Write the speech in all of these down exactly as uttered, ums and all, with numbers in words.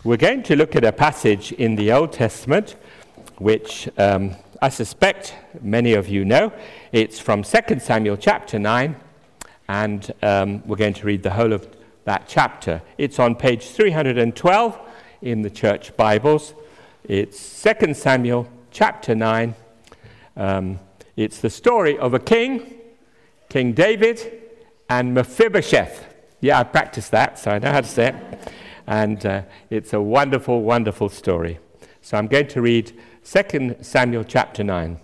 We're going to look at a passage in the Old Testament, which um, I suspect many of you know. It's from Second Samuel chapter nine, and um, we're going to read the whole of that chapter. It's on page three hundred twelve in the church Bibles. It's Second Samuel chapter nine. Um, it's the story of a king, King David, and Mephibosheth. Yeah, I practiced that, so I know how to say it. And uh, it's a wonderful, wonderful story. So I'm going to read Second Samuel chapter nine.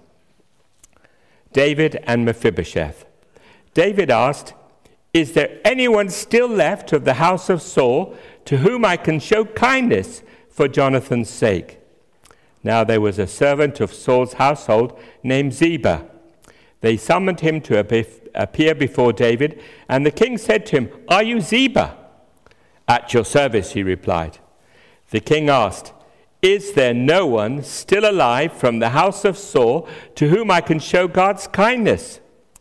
David and Mephibosheth. David asked, "Is there anyone still left of the house of Saul to whom I can show kindness for Jonathan's sake?" Now there was a servant of Saul's household named Ziba. They summoned him to appear before David, and the king said to him, "Are you Ziba?" "At your service," he replied. The king asked, "Is there no one still alive from the house of Saul to whom I can show God's kindness?"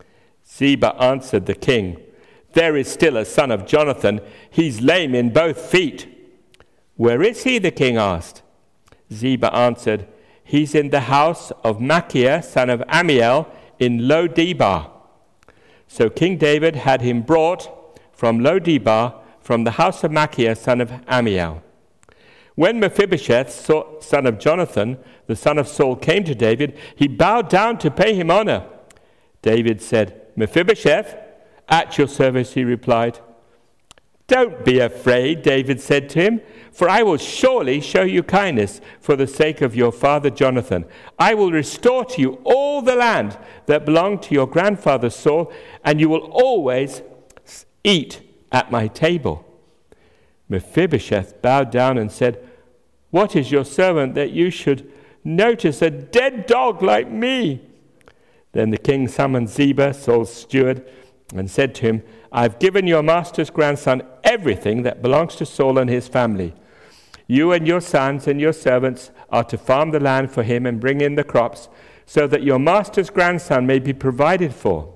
Ziba answered the king, "There is still a son of Jonathan. He's lame in both feet." "Where is he?" the king asked. Ziba answered, "He's in the house of Machir, son of Amiel, in Lo-debar." So King David had him brought from Lo-debar, from the house of Machir, son of Amiel. When Mephibosheth, son of Jonathan, the son of Saul, came to David, he bowed down to pay him honor. David said, "Mephibosheth?" "At your service," he replied. "Don't be afraid," David said to him, "for I will surely show you kindness for the sake of your father Jonathan. I will restore to you all the land that belonged to your grandfather Saul, and you will always eat at my table." Mephibosheth bowed down and said, "What is your servant that you should notice a dead dog like me?" Then the king summoned Ziba, Saul's steward, and said to him, "I've given your master's grandson everything that belongs to Saul and his family. You and your sons and your servants are to farm the land for him and bring in the crops, so that your master's grandson may be provided for.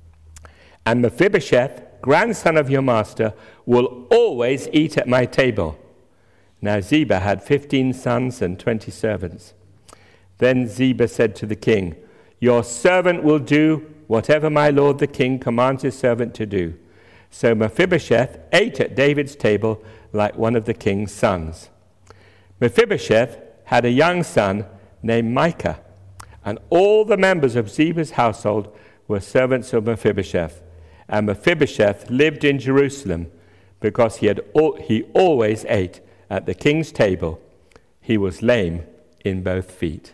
And Mephibosheth, grandson of your master, will always eat at my table." Now Ziba had fifteen sons and twenty servants. Then Ziba said to the king, "Your servant will do whatever my lord the king commands his servant to do." So Mephibosheth ate at David's table like one of the king's sons. Mephibosheth had a young son named Micah, and all the members of Ziba's household were servants of Mephibosheth. And Mephibosheth lived in Jerusalem because he had al- he always ate at the king's table. He was lame in both feet.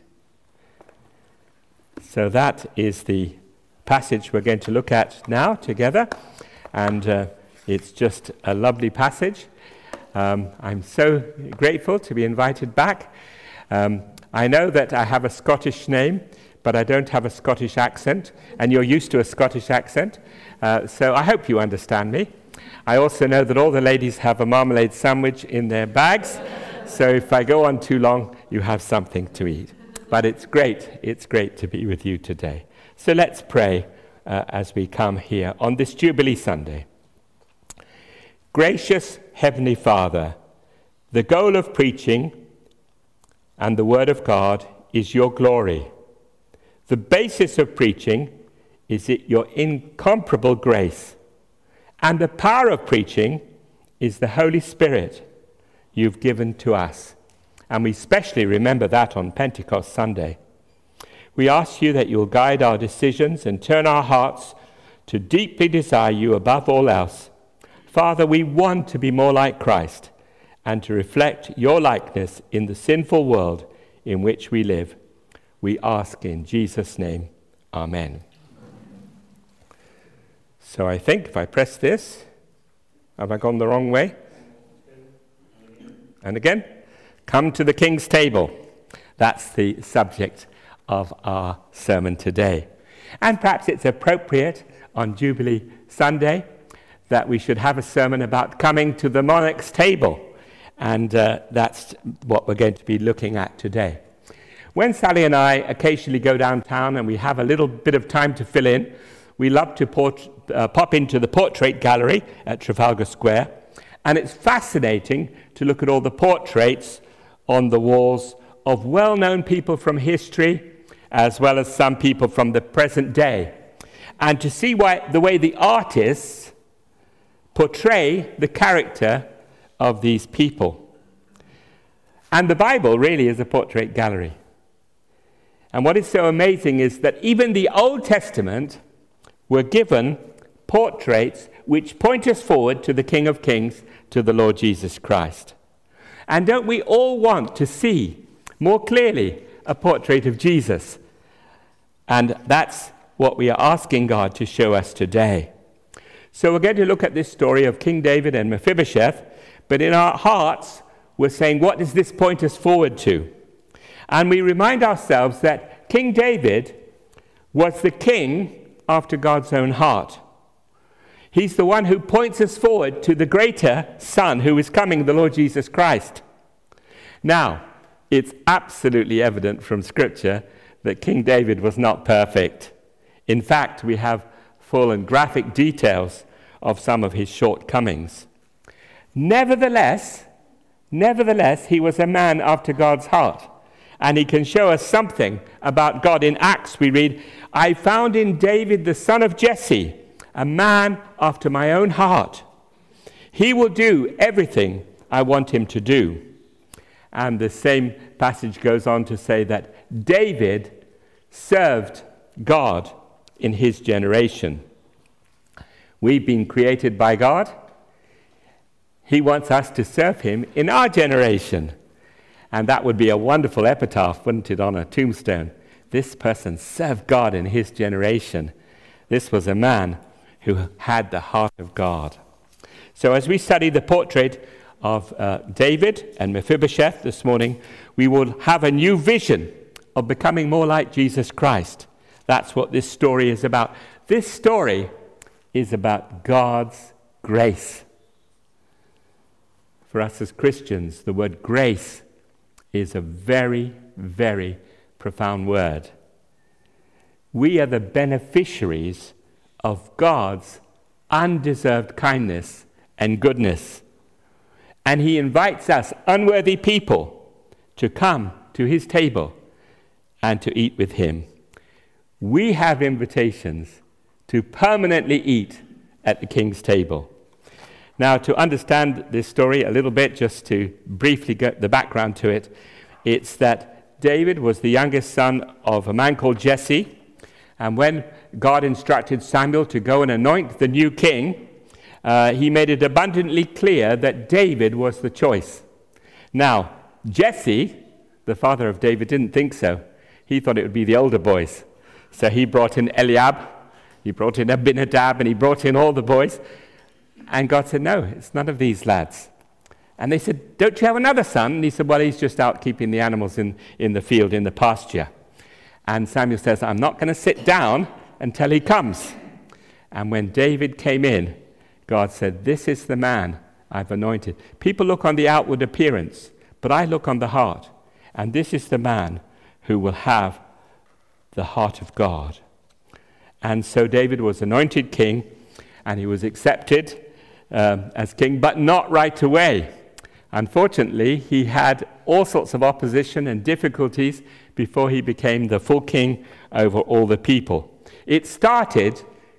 So that is the passage we're going to look at now together, and uh, it's just a lovely passage. Um, I'm so grateful to be invited back. Um, I know that I have a Scottish name, but I don't have a Scottish accent, and you're used to a Scottish accent, uh, so I hope you understand me. I also know that all the ladies have a marmalade sandwich in their bags, so if I go on too long, you have something to eat. But it's great, it's great to be with you today. So let's pray uh, as we come here on this Jubilee Sunday. Gracious Heavenly Father, the goal of preaching and the Word of God is your glory. The basis of preaching is it your incomparable grace. And the power of preaching is the Holy Spirit you've given to us. And we especially remember that on Pentecost Sunday. We ask you that you'll guide our decisions and turn our hearts to deeply desire you above all else. Father, we want to be more like Christ and to reflect your likeness in the sinful world in which we live. We ask in Jesus' name, Amen. So I think if I press this, have I gone the wrong way? And again, come to the King's table. That's the subject of our sermon today. And perhaps it's appropriate on Jubilee Sunday that we should have a sermon about coming to the monarch's table. And uh, that's what we're going to be looking at today. When Sally and I occasionally go downtown and we have a little bit of time to fill in, we love to port, uh, pop into the Portrait Gallery at Trafalgar Square And it's fascinating to look at all the portraits on the walls of well-known people from history, as well as some people from the present day, and to see why the way the artists portray the character of these people. And the Bible really is a portrait gallery. And what is so amazing is that even the Old Testament were given portraits which point us forward to the King of Kings, to the Lord Jesus Christ. And don't we all want to see more clearly a portrait of Jesus? And that's what we are asking God to show us today. So we're going to look at this story of King David and Mephibosheth, but in our hearts, we're saying, what does this point us forward to? And we remind ourselves that King David was the king after God's own heart. He's the one who points us forward to the greater Son who is coming, the Lord Jesus Christ. Now, it's absolutely evident from Scripture that King David was not perfect. In fact, we have full and graphic details of some of his shortcomings. Nevertheless, nevertheless, he was a man after God's heart. And he can show us something about God. In Acts we read, I found in David the son of Jesse, a man after my own heart. He will do everything I want him to do. And the same passage goes on to say that David served God in his generation. We've been created by God. He wants us to serve him in our generation. And that would be a wonderful epitaph, wouldn't it, on a tombstone? This person served God in his generation. This was a man who had the heart of God. So as we study the portrait of uh, David and Mephibosheth this morning, we will have a new vision of becoming more like Jesus Christ. That's what this story is about. This story is about God's grace. For us as Christians, the word grace is a very, very profound word. We are the beneficiaries of God's undeserved kindness and goodness. And he invites us, unworthy people, to come to his table and to eat with him. We have invitations to permanently eat at the king's table. Now, to understand this story a little bit, just to briefly get the background to it, it's that David was the youngest son of a man called Jesse, and when God instructed Samuel to go and anoint the new king, uh, he made it abundantly clear that David was the choice. Now, Jesse, the father of David, didn't think so. He thought it would be the older boys. So he brought in Eliab, he brought in Abinadab, and he brought in all the boys. And God said, no, it's none of these lads. And they said, don't you have another son? And he said, well, he's just out keeping the animals in, in the field, in the pasture. And Samuel says, I'm not going to sit down until he comes. And when David came in, God said, this is the man I've anointed. People look on the outward appearance, but I look on the heart. And this is the man who will have the heart of God. And so David was anointed king, and he was accepted um, as king, but not right away. Unfortunately, he had all sorts of opposition and difficulties before he became the full king over all the people. It started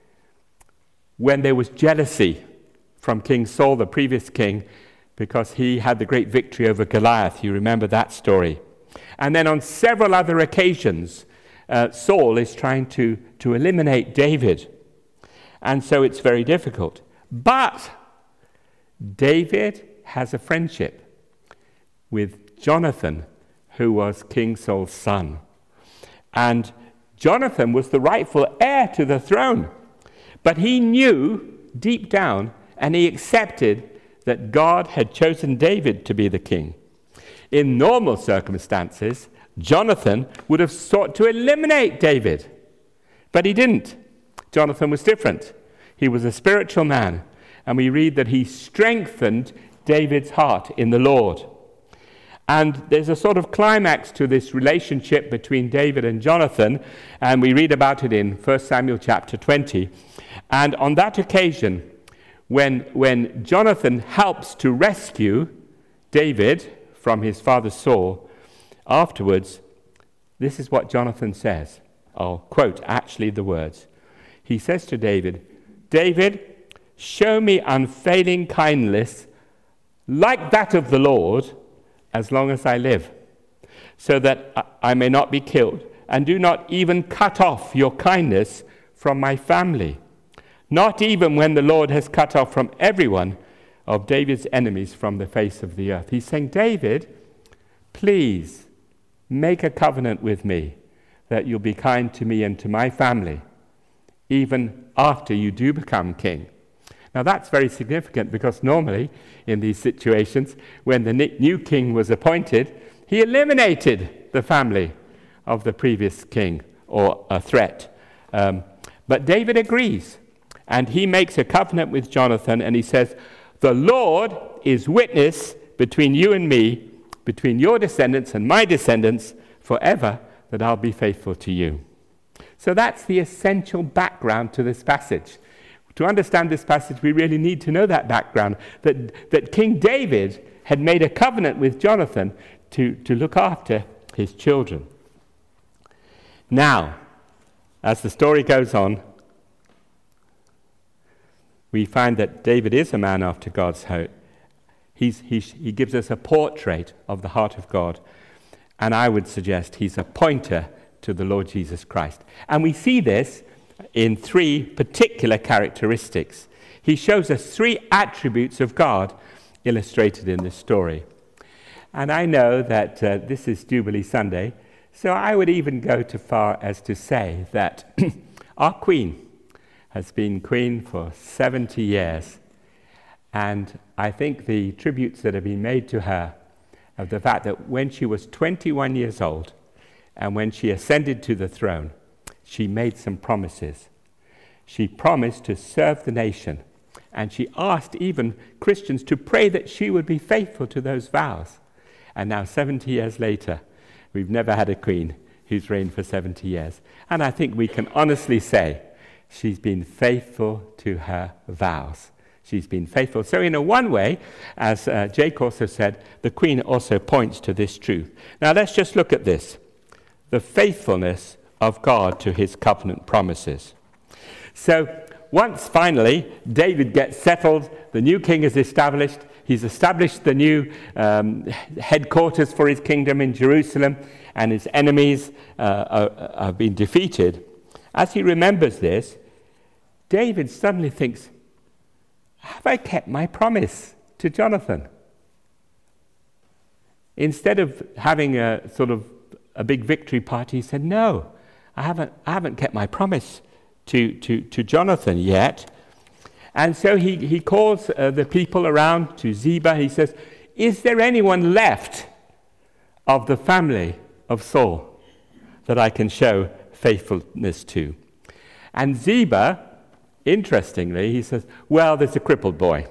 when there was jealousy from King Saul, the previous king, because he had the great victory over Goliath. You remember that story. And then on several other occasions, uh, Saul is trying to, to eliminate David. And so it's very difficult. But David has a friendship with Jonathan, who was King Saul's son. And Jonathan was the rightful heir to the throne. But he knew deep down, and he accepted, that God had chosen David to be the king. In normal circumstances, Jonathan would have sought to eliminate David. But he didn't. Jonathan was different. He was a spiritual man. And we read that he strengthened David's heart in the Lord. And there's a sort of climax to this relationship between David and Jonathan, and we read about it in First Samuel chapter twenty. And on that occasion, When, when Jonathan helps to rescue David from his father Saul, afterwards, this is what Jonathan says. I'll quote actually the words. He says to David, "David, show me unfailing kindness like that of the Lord as long as I live, so that I may not be killed, and do not even cut off your kindness from my family, not even when the Lord has cut off from everyone of David's enemies from the face of the earth." He's saying, David, please make a covenant with me that you'll be kind to me and to my family, even after you do become king. Now that's very significant, because normally in these situations, when the new king was appointed, he eliminated the family of the previous king, or a threat. Um, but David agrees, and he makes a covenant with Jonathan, and he says, "The Lord is witness between you and me, between your descendants and my descendants forever, that I'll be faithful to you." So that's the essential background to this passage. To understand this passage, we really need to know that background, that, that King David had made a covenant with Jonathan to, to look after his children. Now, as the story goes on, we find that David is a man after God's heart. He's, he, he gives us a portrait of the heart of God, and I would suggest he's a pointer to the Lord Jesus Christ. And we see this in three particular characteristics. He shows us three attributes of God illustrated in this story. And I know that uh, this is Jubilee Sunday, so I would even go too far as to say that our Queen has been Queen for seventy years. And I think the tributes that have been made to her, of the fact that when she was twenty-one years old, and when she ascended to the throne, she made some promises. She promised to serve the nation, and she asked even Christians to pray that she would be faithful to those vows. And now, seventy years later, we've never had a queen who's reigned for seventy years. And I think we can honestly say she's been faithful to her vows. She's been faithful. So in a one way, as uh, Jake also said, the Queen also points to this truth. Now let's just look at this. The faithfulness of God to his covenant promises. So once finally David gets settled, the new king is established, he's established the new um, headquarters for his kingdom in Jerusalem, and his enemies uh, are, have been defeated. As he remembers this, David suddenly thinks, have I kept my promise to Jonathan? Instead of having a sort of a big victory party, he said, no, I haven't, I haven't kept my promise to, to, to Jonathan yet. And so he, he calls uh, the people around to Ziba. He says, is there anyone left of the family of Saul that I can show faithfulness to? And Ziba, interestingly, he says, well, there's a crippled boy.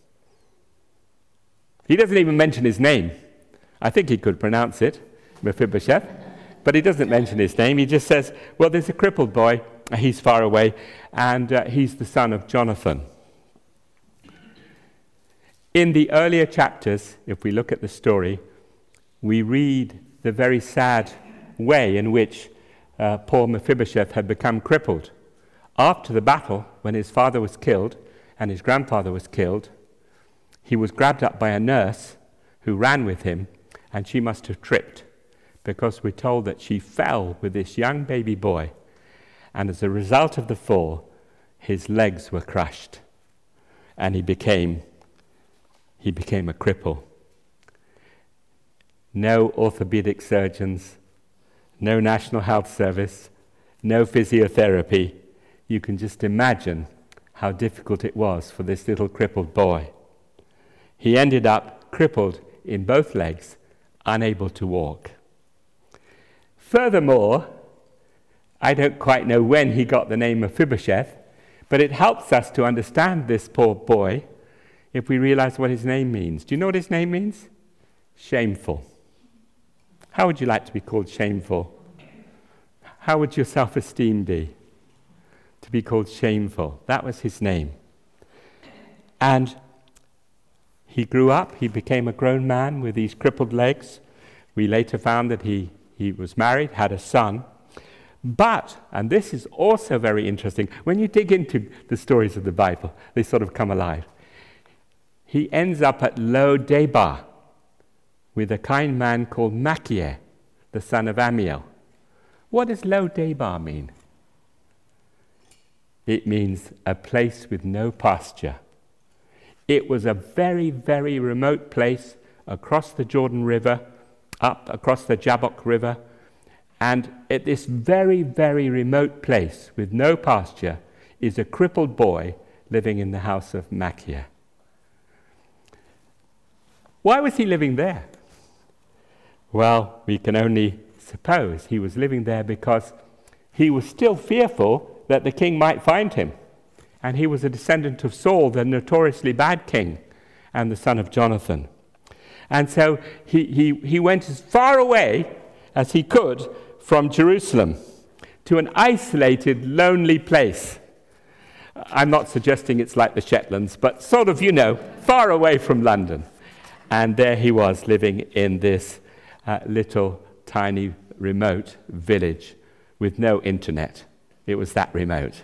He doesn't even mention his name. I think he could pronounce it, Mephibosheth, but he doesn't mention his name. He just says, well, there's a crippled boy. He's far away, and uh, he's the son of Jonathan. In the earlier chapters, if we look at the story, we read the very sad way in which uh, poor Mephibosheth had become crippled. After the battle, when his father was killed and his grandfather was killed, he was grabbed up by a nurse who ran with him, and she must have tripped, because we're told that she fell with this young baby boy, and as a result of the fall, his legs were crushed, and he became, he became a cripple. No orthopedic surgeons, no National Health Service, no physiotherapy. You can just imagine how difficult it was for this little crippled boy. He ended up crippled in both legs, unable to walk. Furthermore, I don't quite know when he got the name Mephibosheth, but it helps us to understand this poor boy if we realize what his name means. Do you know what his name means? Shameful. How would you like to be called shameful? How would your self-esteem be? To be called shameful. That was his name. And he grew up, he became a grown man with these crippled legs. We later found that he, he was married, had a son. But, and this is also very interesting, when you dig into the stories of the Bible, they sort of come alive. He ends up at Lo Debar with a kind man called Machir, the son of Amiel. What does Lo Debar mean? It means a place with no pasture. It was a very, very remote place across the Jordan River, up across the Jabbok River, and at this very, very remote place with no pasture is a crippled boy living in the house of Machir. Why was he living there? Well, we can only suppose he was living there because he was still fearful that the king might find him. And he was a descendant of Saul, the notoriously bad king, and the son of Jonathan. And so he, he, he went as far away as he could from Jerusalem to an isolated, lonely place. I'm not suggesting it's like the Shetlands, but sort of, you know, far away from London. And there he was living in this uh, little, tiny, remote village with no internet. It was that remote.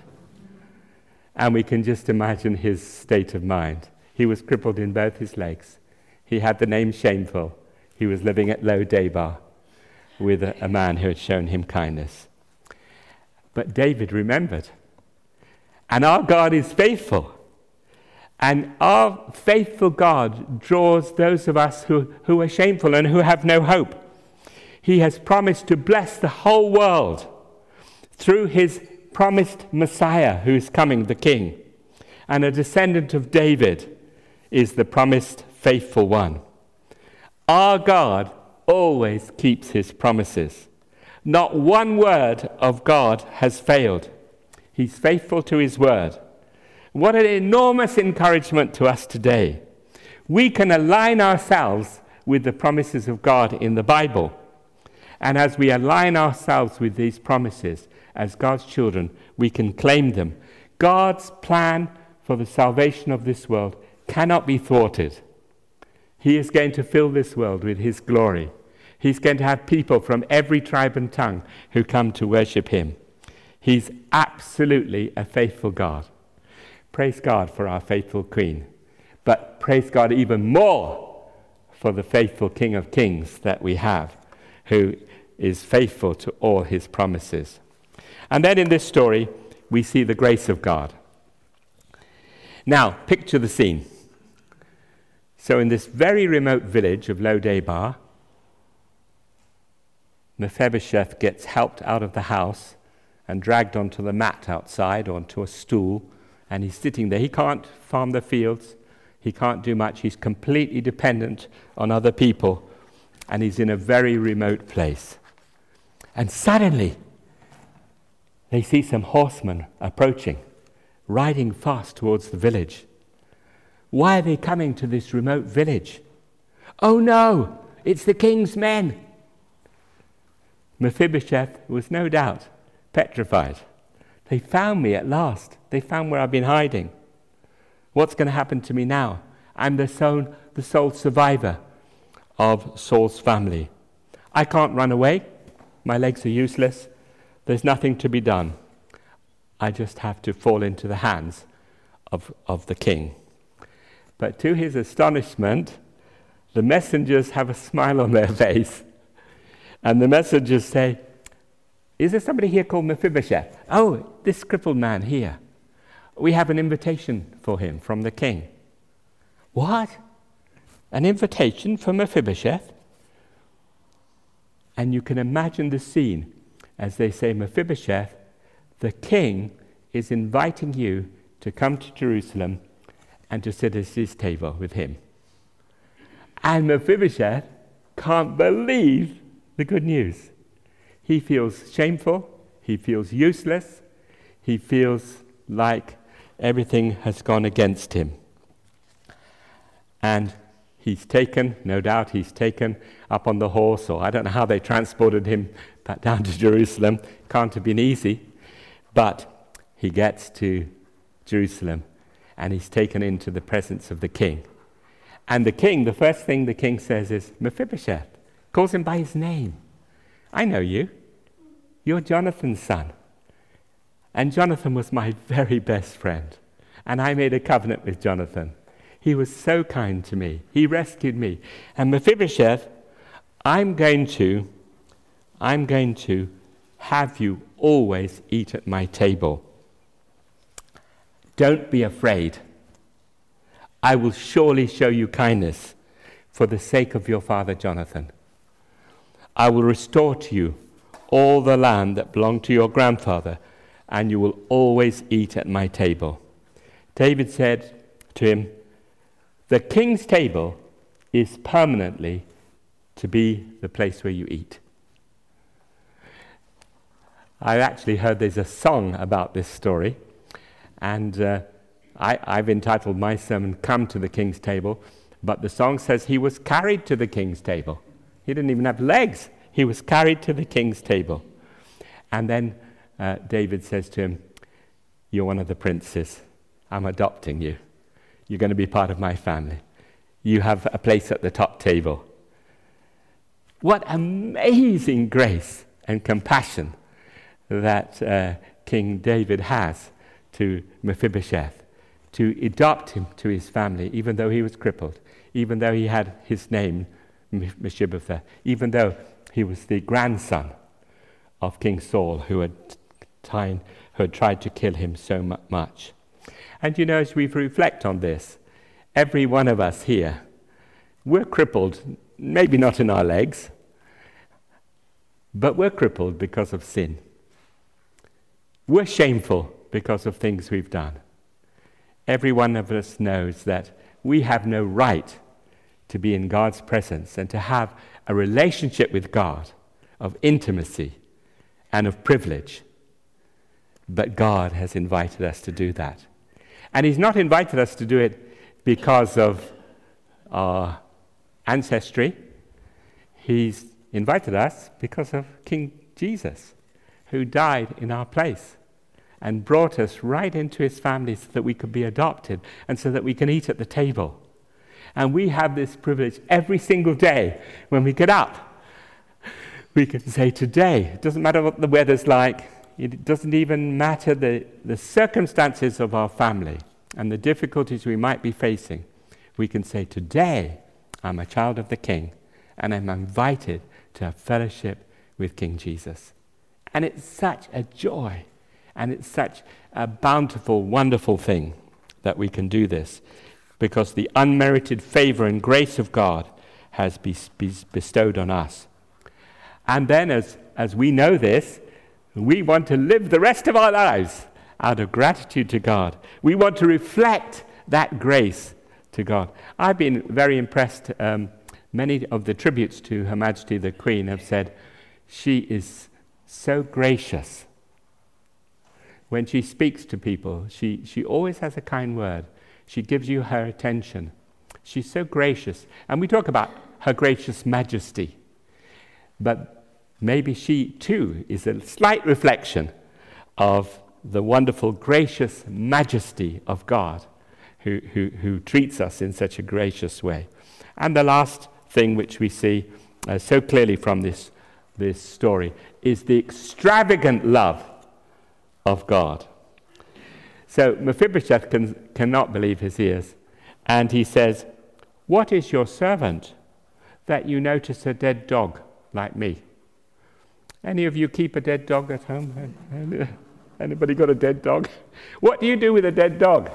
And we can just imagine his state of mind. He was crippled in both his legs. He had the name Shameful. He was living at Lo Debar with a, a man who had shown him kindness. But David remembered. And our God is faithful. And our faithful God draws those of us who, who are shameful and who have no hope. He has promised to bless the whole world through his promised Messiah who is coming, the King. And a descendant of David is the promised faithful one. Our God always keeps his promises. Not one word of God has failed. He's faithful to his word. What an enormous encouragement to us today. We can align ourselves with the promises of God in the Bible. And as we align ourselves with these promises as God's children, we can claim them. God's plan for the salvation of this world cannot be thwarted. He is going to fill this world with his glory. He's going to have people from every tribe and tongue who come to worship him. He's absolutely a faithful God. Praise God for our faithful Queen. But praise God even more for the faithful King of Kings that we have, who is faithful to all his promises. And then in this story, we see the grace of God. Now, picture the scene. So in this very remote village of Lo Debar, Mephibosheth gets helped out of the house and dragged onto the mat outside, onto a stool, and he's sitting there. He can't farm the fields. He can't do much. He's completely dependent on other people, and he's in a very remote place. And suddenly, they see some horsemen approaching, riding fast towards the village. Why are they coming to this remote village? Oh no, it's the king's men. Mephibosheth was no doubt petrified. They found me at last. They found where I've been hiding. What's going to happen to me now? I'm the sole, the sole survivor of Saul's family. I can't run away. My legs are useless. There's nothing to be done. I just have to fall into the hands of, of the king. But to his astonishment, the messengers have a smile on their face. And the messengers say, is there somebody here called Mephibosheth? Oh, this crippled man here. We have an invitation for him from the king. What? An invitation for Mephibosheth? And you can imagine the scene as they say, Mephibosheth, the king is inviting you to come to Jerusalem and to sit at his table with him. And Mephibosheth can't believe the good news. He feels shameful, he feels useless, he feels like everything has gone against him. And he's taken, no doubt he's taken up on the horse, or I don't know how they transported him back down to Jerusalem. Can't have been easy. But he gets to Jerusalem, and he's taken into the presence of the king. And the king, the first thing the king says is, Mephibosheth, calls him by his name. I know you. You're Jonathan's son. And Jonathan was my very best friend. And I made a covenant with Jonathan. He was so kind to me. He rescued me. And Mephibosheth, I'm going to, I'm going to have you always eat at my table. Don't be afraid. I will surely show you kindness for the sake of your father Jonathan. I will restore to you all the land that belonged to your grandfather, and you will always eat at my table. David said to him, the king's table is permanently to be the place where you eat. I actually heard there's a song about this story, and uh, I, I've entitled my sermon, Come to the King's Table, but the song says he was carried to the king's table. He didn't even have legs. He was carried to the king's table. And then uh, David says to him, you're one of the princes. I'm adopting you. You're going to be part of my family. You have a place at the top table. What amazing grace and compassion that uh, King David has to Mephibosheth, to adopt him to his family, even though he was crippled, even though he had his name, Mephibosheth, even though he was the grandson of King Saul, who had, time, who had tried to kill him so much. And you know, as we reflect on this, every one of us here, we're crippled, maybe not in our legs, but we're crippled because of sin. We're shameful because of things we've done. Every one of us knows that we have no right to be in God's presence and to have a relationship with God of intimacy and of privilege. But God has invited us to do that. And he's not invited us to do it because of our ancestry. He's invited us because of King Jesus, who died in our place and brought us right into his family so that we could be adopted and so that we can eat at the table. And we have this privilege every single day when we get up. We can say today, it doesn't matter what the weather's like, it doesn't even matter the, the circumstances of our family and the difficulties we might be facing. We can say, today, I'm a child of the King, and I'm invited to have fellowship with King Jesus. And it's such a joy, and it's such a bountiful, wonderful thing that we can do this, because the unmerited favor and grace of God has been bestowed on us. And then as, as we know this, we want to live the rest of our lives out of gratitude to God. We want to reflect that grace to God. I've been very impressed. Um, many of the tributes to Her Majesty the Queen have said, she is so gracious. When she speaks to people, she, she always has a kind word. She gives you her attention. She's so gracious. And we talk about her gracious majesty. But maybe she, too, is a slight reflection of the wonderful, gracious majesty of God who, who, who treats us in such a gracious way. And the last thing which we see uh, so clearly from this, this story is the extravagant love of God. So Mephibosheth can, cannot believe his ears, and he says, what is your servant that you notice a dead dog like me? Any of you keep a dead dog at home? Anybody got a dead dog? What do you do with a dead dog?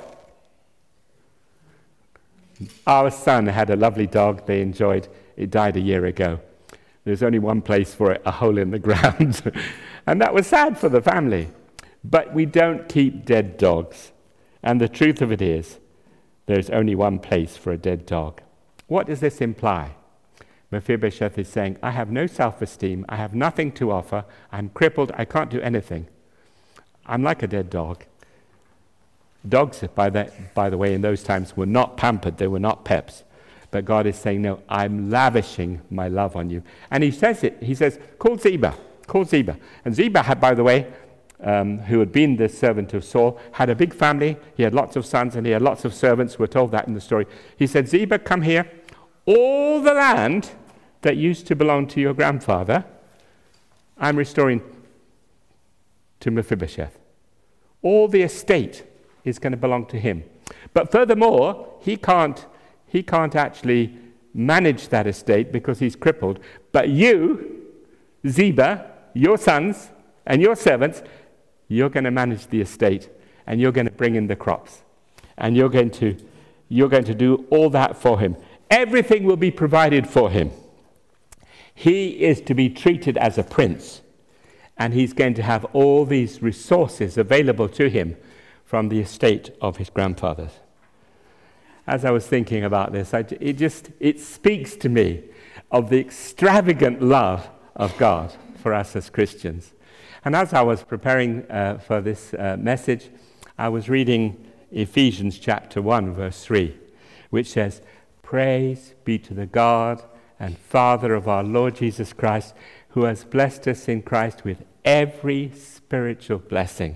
Our son had a lovely dog they enjoyed. It died a year ago. There's only one place for it, a hole in the ground. And that was sad for the family. But we don't keep dead dogs. And the truth of it is, there's only one place for a dead dog. What does this imply? Mephibosheth is saying, I have no self-esteem, I have nothing to offer, I'm crippled, I can't do anything. I'm like a dead dog. Dogs, by the, by the way, in those times were not pampered, they were not peps. But God is saying, no, I'm lavishing my love on you. And he says it, he says, call Ziba, call Ziba. And Ziba had, by the way, um, who had been the servant of Saul, had a big family. He had lots of sons and he had lots of servants. We're told that in the story. He said, Ziba, come here. All the land that used to belong to your grandfather, I'm restoring to Mephibosheth. All the estate is going to belong to him. But furthermore, he can't, he can't actually manage that estate because he's crippled. But you, Ziba, your sons and your servants, you're going to manage the estate and you're going to bring in the crops. And you're going to, you're going to do all that for him. Everything will be provided for him. He is to be treated as a prince. And he's going to have all these resources available to him from the estate of his grandfathers. As I was thinking about this, I, it just, it speaks to me of the extravagant love of God for us as Christians. And as I was preparing uh, for this uh, message, I was reading Ephesians chapter one, verse three, which says, Praise be to the God and Father of our Lord Jesus Christ, who has blessed us in Christ with every spiritual blessing.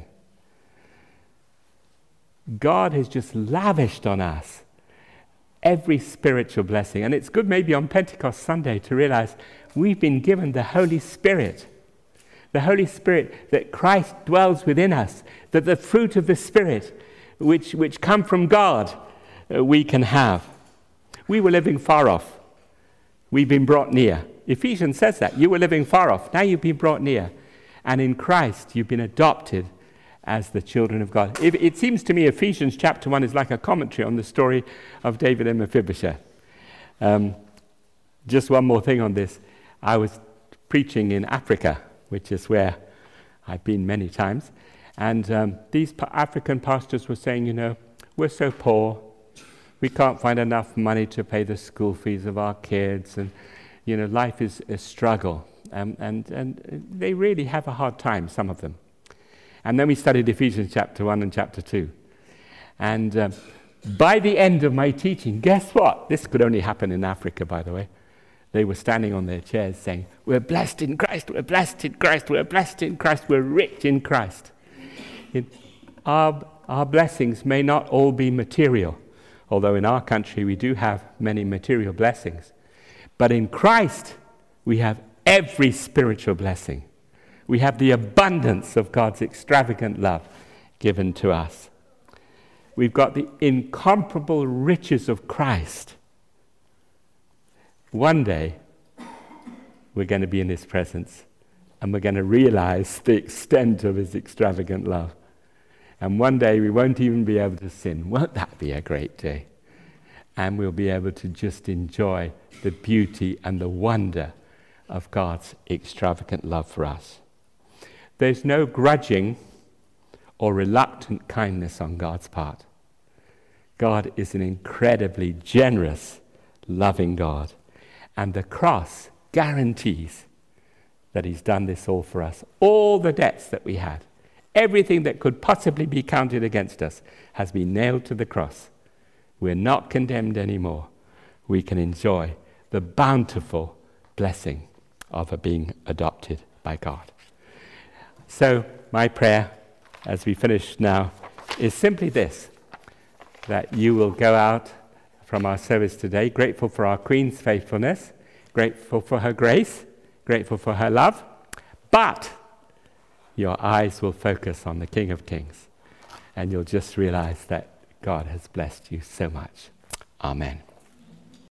God has just lavished on us every spiritual blessing. And it's good maybe on Pentecost Sunday to realize we've been given the Holy Spirit. The Holy Spirit, that Christ dwells within us, that the fruit of the Spirit, which, which come from God, uh, we can have. We were living far off. We've been brought near. Ephesians says that. You were living far off. Now you've been brought near. And in Christ, you've been adopted as the children of God. It, it seems to me Ephesians chapter one is like a commentary on the story of David and Mephibosheth. Um, just one more thing on this. I was preaching in Africa, which is where I've been many times. And um, these pa- African pastors were saying, you know, we're so poor. We can't find enough money to pay the school fees of our kids. And, you know, life is a struggle. Um, and, and they really have a hard time, some of them. And then we studied Ephesians chapter one and chapter two. And um, by the end of my teaching, guess what? This could only happen in Africa, by the way. They were standing on their chairs saying, we're blessed in Christ, we're blessed in Christ, we're blessed in Christ, we're rich in Christ. It, our, our blessings may not all be material, although in our country we do have many material blessings. But in Christ, we have every spiritual blessing. We have the abundance of God's extravagant love given to us. We've got the incomparable riches of Christ. One day, we're going to be in his presence, and we're going to realize the extent of his extravagant love. And one day, we won't even be able to sin. Won't that be a great day? And we'll be able to just enjoy the beauty and the wonder of God's extravagant love for us. There's no grudging or reluctant kindness on God's part. God is an incredibly generous, loving God. And the cross guarantees that he's done this all for us. All the debts that we had, everything that could possibly be counted against us, has been nailed to the cross. We're not condemned anymore. We can enjoy the bountiful blessing of being adopted by God. So my prayer, as we finish now, is simply this, that you will go out from our service today grateful for our Queen's faithfulness, grateful for her grace, grateful for her love, but your eyes will focus on the King of Kings, and you'll just realize that God has blessed you so much. Amen.